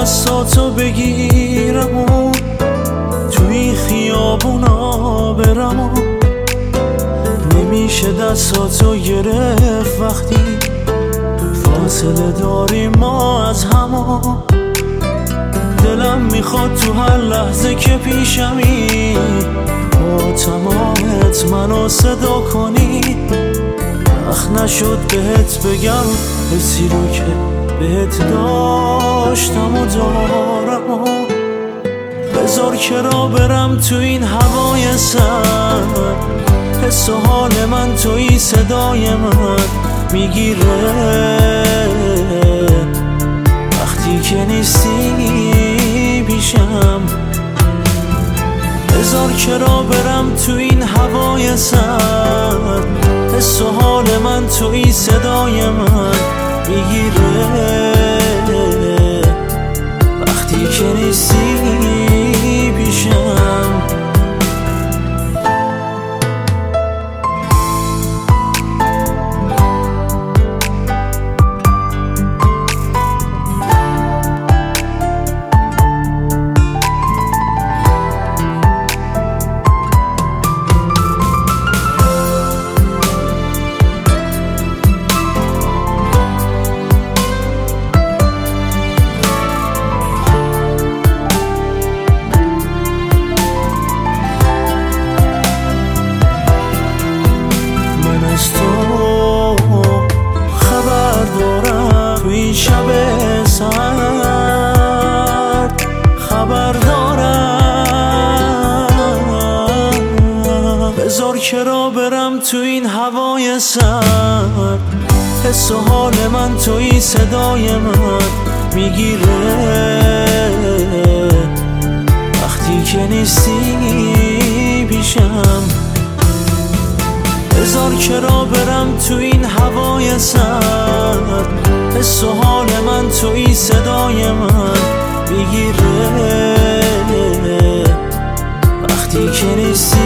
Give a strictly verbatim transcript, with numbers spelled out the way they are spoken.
دستاتو بگیرم و توی خیابونا برم و نمیشه دستاتو گرفت وقتی فاصله داریم ما از همو. دلم میخواد تو هر لحظه که پیشمی با تمامت منو صدا کنی. وقت نشد بهت بگم حسی رو که بهت داشتم و دارم و بذار کرا برم تو این هوای سر. حس و حال من توی صدای من میگیره وقتی که نیستی پیشم. بذار کرا برم تو این هوای سر. حس و حال من توی صدای من میگیره وقتی که نیستی پیشم. از تو خبر دارم توی شب سرد خبر دارم. بذار کرا برم تو این هوای سرد. حس و حال من توی صدای من میگیره وقتی که نیستی پیشم. بذار کرا برم تو این هوای سرد. حس و حال من توی صدای من میگیره وقتی که نیستی